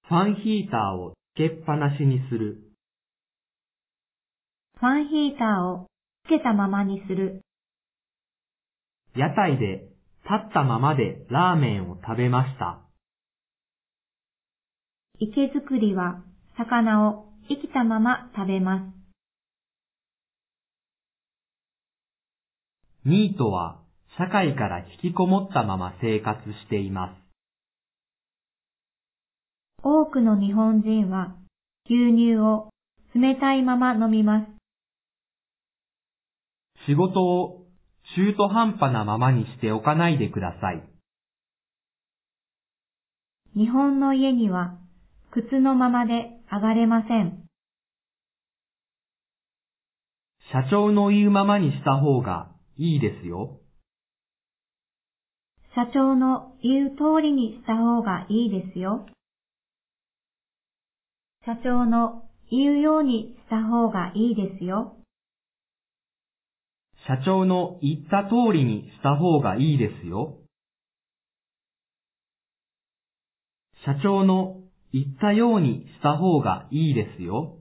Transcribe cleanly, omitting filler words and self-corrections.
ファンヒーターをつけっぱなしにする。 ファンヒーターをつけたままにする。 屋台で立ったままでラーメンを食べました。 池作りは魚を生きたまま食べます。 ニートは社会から引きこもったまま生活しています。 多くの日本人は牛乳を冷たいまま飲みます。 仕事を中途半端なままにしておかないでください。 日本の家には靴のままで上がれません。 社長の言うままにした方がいいですよ。 社長の言う通りにした方がいいですよ。社長の言うようにした方がいいですよ。 社長の言った通りにした方がいいですよ。社長の言ったようにした方がいいですよ。